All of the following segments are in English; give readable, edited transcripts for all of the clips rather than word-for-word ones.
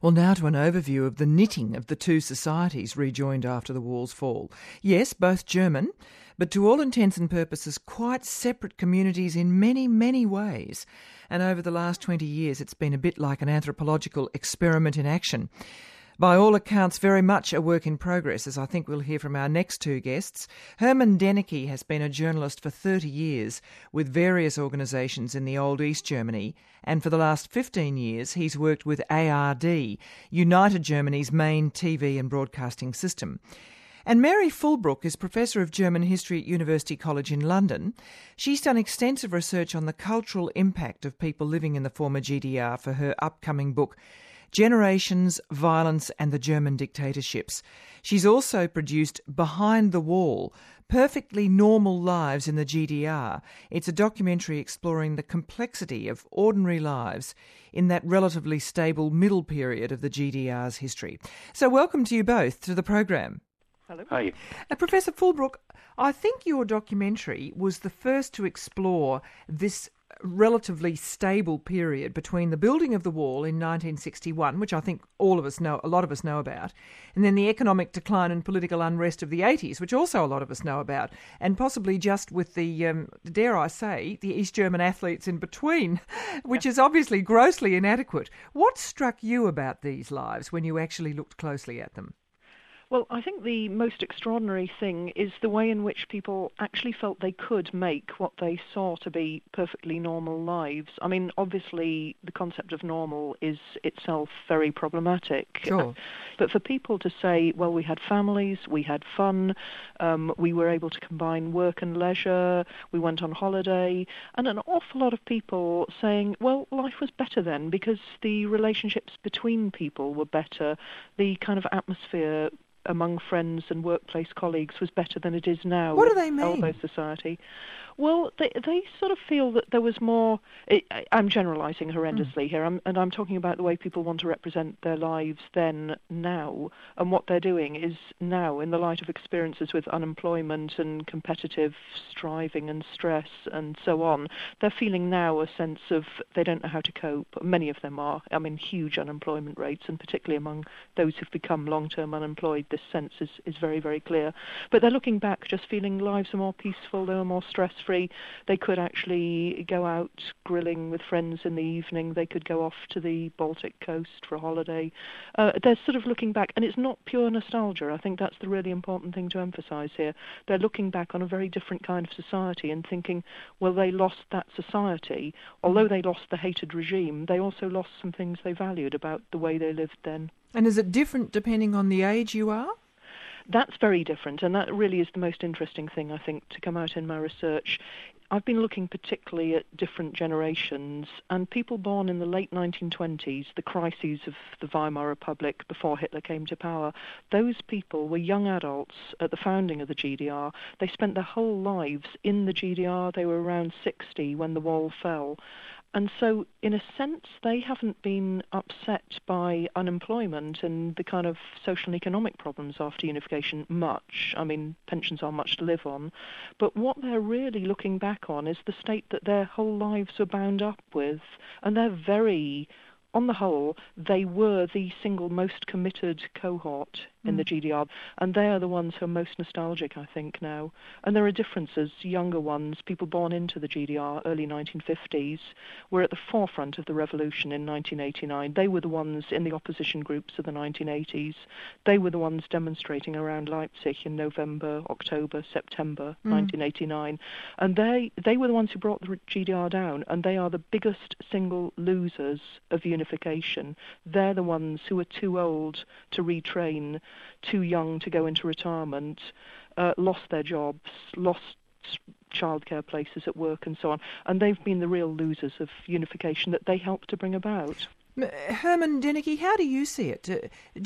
Well, now to an overview of the knitting of the two societies rejoined after the wall's fall. Yes, both German, but to all intents and purposes quite separate communities in many, many ways. And over the last 20 years it's been a bit like an anthropological experiment in action. By all accounts, very much a work in progress, as I think we'll hear from our next two guests. Hermann Dennecke has been a journalist for 30 years with various organisations in the old East Germany, and for the last 15 years he's worked with ARD, United Germany's main TV and broadcasting system. And Mary Fulbrook is Professor of German History at University College in London. She's done extensive research on the cultural impact of people living in the former GDR for her upcoming book, Generations, Violence and the German Dictatorships. She's also produced Behind the Wall, Perfectly Normal Lives in the GDR. It's a documentary exploring the complexity of ordinary lives in that relatively stable middle period of the GDR's history. So welcome to you both to the program. Hello. Hi. Professor Fulbrook, I think your documentary was the first to explore this relatively stable period between the building of the wall in 1961, which I think a lot of us know about, and then the economic decline and political unrest of the 80s, which also a lot of us know about, and possibly just with the, dare I say, the East German athletes in between, which is obviously grossly inadequate. What struck you about these lives when you actually looked closely at them? Well, I think the most extraordinary thing is the way in which people actually felt they could make what they saw to be perfectly normal lives. I mean, obviously, the concept of normal is itself very problematic. Sure. But for people to say, well, we had families, we had fun, we were able to combine work and leisure, we went on holiday, and an awful lot of people saying, well, life was better then because the relationships between people were better, the kind of atmosphere among friends and workplace colleagues was better than it is now. What do they mean? Elbow society. Well, they sort of feel that there was more... I'm generalising horrendously here, and I'm talking about the way people want to represent their lives then, now, and what they're doing is now, in the light of experiences with unemployment and competitive striving and stress and so on, they're feeling now a sense of they don't know how to cope. Many of them are. I mean, huge unemployment rates, and particularly among those who've become long-term unemployed, this sense is very, very clear. But they're looking back, just feeling lives are more peaceful, they were more stressful, they could actually go out grilling with friends in the evening, they could go off to the Baltic coast for a holiday. They're sort of looking back, and it's not pure nostalgia. I think that's the really important thing to emphasise here. They're looking back on a very different kind of society and thinking, well, they lost that society. Although they lost the hated regime, they also lost some things they valued about the way they lived then. And is it different depending on the age you are? That's very different, and that really is the most interesting thing, I think, to come out in my research. I've been looking particularly at different generations, and people born in the late 1920s, the crises of the Weimar Republic before Hitler came to power, those people were young adults at the founding of the GDR. They spent their whole lives in the GDR. They were around 60 when the wall fell. And so, in a sense, they haven't been upset by unemployment and the kind of social and economic problems after unification much. I mean, pensions are much to live on. But what they're really looking back on is the state that their whole lives are bound up with. And they're very... On the whole, they were the single most committed cohort in the GDR, and they are the ones who are most nostalgic, I think, now. And there are differences. Younger ones, people born into the GDR, early 1950s, were at the forefront of the revolution in 1989. They were the ones in the opposition groups of the 1980s. They were the ones demonstrating around Leipzig in November, October, September 1989. And they were the ones who brought the GDR down, and they are the biggest single losers of unification. They're the ones who are too old to retrain, too young to go into retirement, lost their jobs, lost childcare places at work and so on. And they've been the real losers of unification that they helped to bring about. Hermann Dennecke, how do you see it?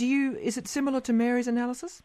Is it similar to Mary's analysis?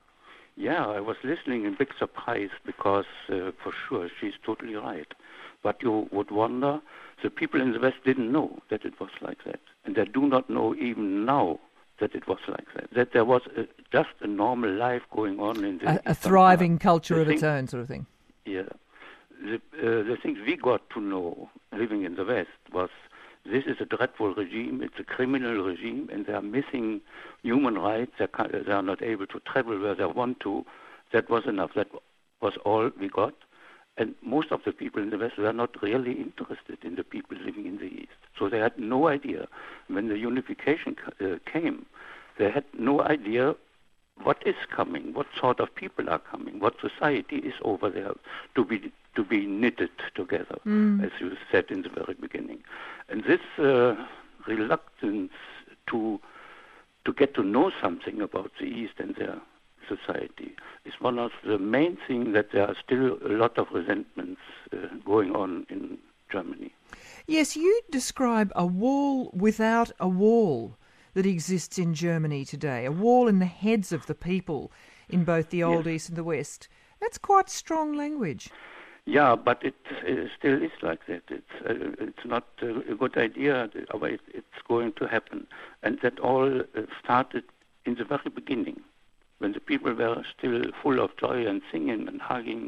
Yeah, I was listening in big surprise because for sure she's totally right. But you would wonder, the people in the West didn't know that it was like that. And they do not know even now that it was like that. That there was just a normal life going on in this. A thriving culture of its own sort of thing. Yeah. The things we got to know living in the West was this is a dreadful regime, it's a criminal regime, and they are missing human rights, they are not able to travel where they want to. That was enough. That was all we got. And most of the people in the West were not really interested in the people living in the East. So they had no idea. When the unification came, they had no idea what is coming, what sort of people are coming, what society is over there to be knitted together, as you said in the very beginning. And this reluctance to get to know something about the East and their society is one of the main things that there are still a lot of resentments going on in Germany. Yes, you describe a wall without a wall that exists in Germany today, a wall in the heads of the people in both the Old East and the West. That's quite strong language. Yeah, but it still is like that. It's not a good idea, but it's going to happen. And that all started in the very beginning, when the people were still full of joy and singing and hugging,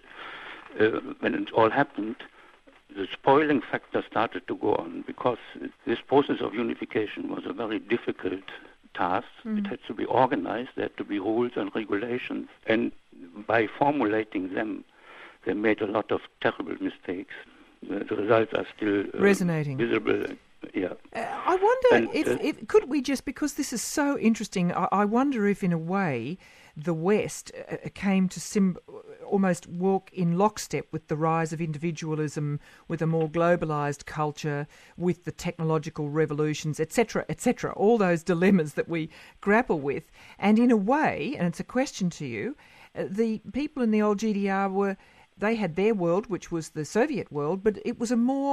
and when it all happened, the spoiling factor started to go on, because this process of unification was a very difficult task. It had to be organized, there had to be rules and regulations, and by formulating them, they made a lot of terrible mistakes. The results are still resonating, visible. Yeah. I wonder if could we just, because this is so interesting, I wonder if in a way the West came to almost walk in lockstep with the rise of individualism, with a more globalised culture, with the technological revolutions, etc., all those dilemmas that we grapple with. And in a way, and it's a question to you, the people in the old GDR they had their world, which was the Soviet world, but it was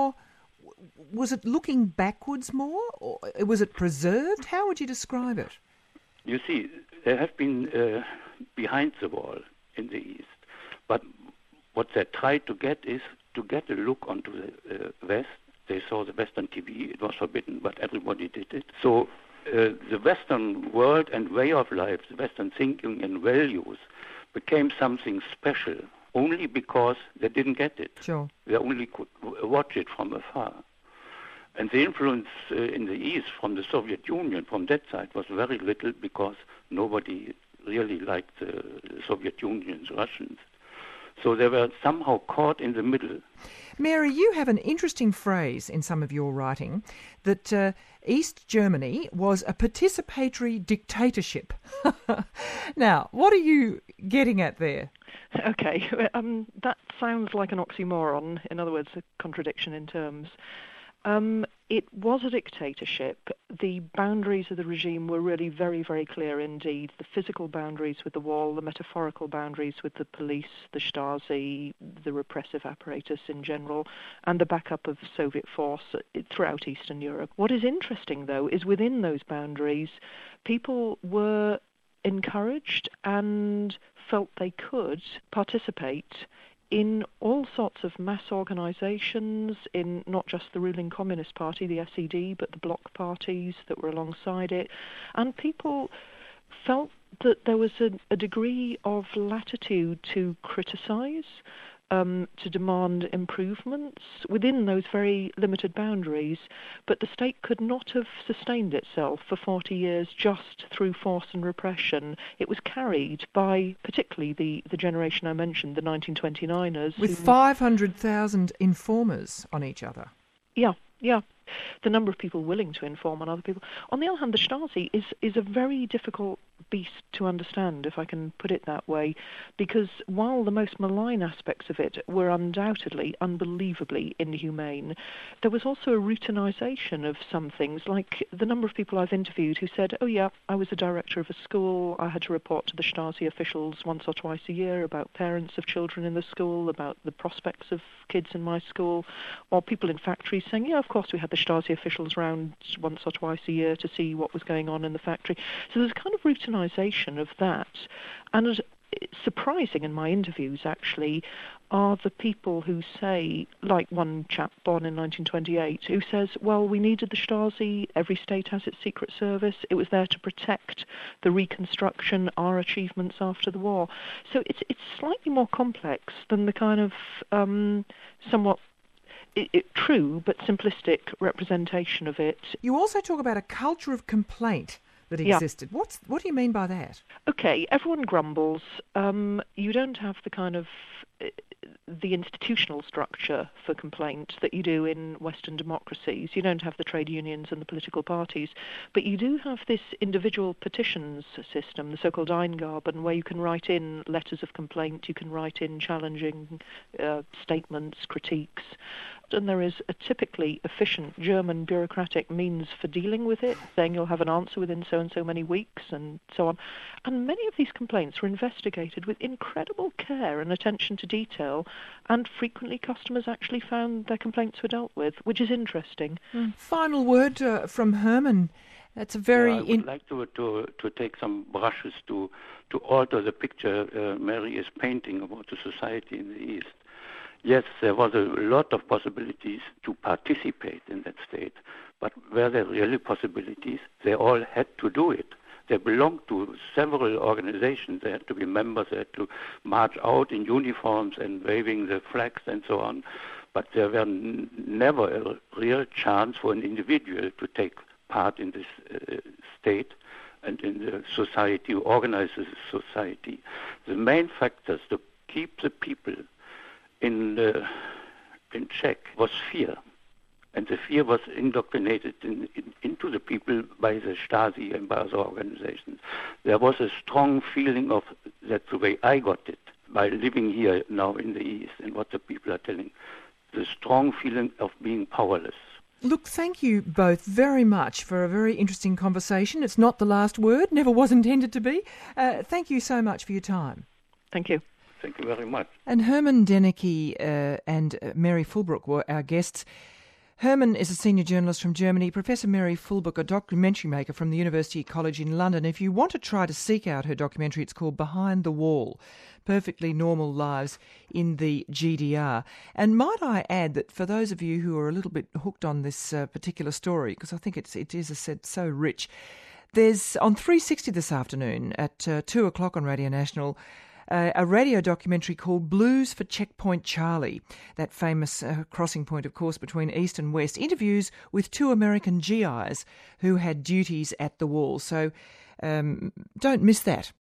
was it looking backwards more, or was it preserved? How would you describe it? You see, there have been behind the wall in the East, but what they tried to get is to get a look onto the West. They saw the Western TV. It was forbidden, but everybody did it. So the Western world and way of life, the Western thinking and values became something special only because they didn't get it. Sure. They only could watch it from afar. And the influence in the East from the Soviet Union, from that side, was very little, because nobody really liked the Soviet Union's Russians. So they were somehow caught in the middle. Mary, you have an interesting phrase in some of your writing that East Germany was a participatory dictatorship. Now, what are you getting at there? Okay, that sounds like an oxymoron, in other words, a contradiction in terms. It was a dictatorship. The boundaries of the regime were really very, very clear indeed. The physical boundaries with the wall, the metaphorical boundaries with the police, the Stasi, the repressive apparatus in general, and the backup of Soviet force throughout Eastern Europe. What is interesting, though, is within those boundaries, people were encouraged and felt they could participate in all sorts of mass organisations, in not just the ruling Communist Party, the SED, but the bloc parties that were alongside it. And people felt that there was a degree of latitude to criticise, to demand improvements within those very limited boundaries, but the state could not have sustained itself for 40 years just through force and repression. It was carried by particularly the generation I mentioned, the 1929ers. With 500,000 informers on each other. Yeah. The number of people willing to inform on other people. On the other hand, the Stasi is a very difficult beast to understand, if I can put it that way, because while the most malign aspects of it were undoubtedly, unbelievably inhumane, there was also a routinization of some things, like the number of people I've interviewed who said, oh yeah, I was a director of a school, I had to report to the Stasi officials once or twice a year about parents of children in the school, about the prospects of kids in my school, or people in factories saying, yeah, of course we had the Stasi officials round once or twice a year to see what was going on in the factory. So there's a kind of routinization of that. And surprising in my interviews, actually, are the people who say, like one chap born in 1928, who says, well, we needed the Stasi, every state has its secret service, it was there to protect the reconstruction, our achievements after the war. So it's slightly more complex than the kind of somewhat true but simplistic representation of it. You also talk about a culture of complaint that existed. What do you mean by that? Okay, everyone grumbles. You don't have the kind of the institutional structure for complaint that you do in Western democracies. You don't have the trade unions and the political parties, but you do have this individual petitions system, the so-called Eingaben, where you can write in letters of complaint, you can write in challenging statements, critiques, and there is a typically efficient German bureaucratic means for dealing with it, saying you'll have an answer within so and so many weeks and so on. And many of these complaints were investigated with incredible care and attention to detail, and frequently customers actually found their complaints were dealt with, which is interesting. Final word from Herman. That's a very... I would like to take some brushes to alter the picture Mary is painting about the society in the East. Yes, there was a lot of possibilities to participate in that state, but were there really possibilities? They all had to do it. They belonged to several organizations. They had to be members. They had to march out in uniforms and waving the flags and so on. But there were never a real chance for an individual to take part in this state and in the society, organize the society. The main factors to keep the people in check was fear. And the fear was indoctrinated into the people by the Stasi and by other organizations. There was a strong feeling of, that's the way I got it, by living here now in the East and what the people are telling, the strong feeling of being powerless. Look, thank you both very much for a very interesting conversation. It's not the last word, never was intended to be. Thank you so much for your time. Thank you. Thank you very much. And Herman Denneke and Mary Fulbrook were our guests. Herman is a senior journalist from Germany. Professor Mary Fulbrook, a documentary maker from the University College in London. If you want to try to seek out her documentary, it's called Behind the Wall, Perfectly Normal Lives in the GDR. And might I add that for those of you who are a little bit hooked on this particular story, because I think it is, as I said, so rich, there's on 360 this afternoon at 2 o'clock on Radio National, a radio documentary called Blues for Checkpoint Charlie, that famous crossing point, of course, between East and West, interviews with 2 American GIs who had duties at the wall. So don't miss that.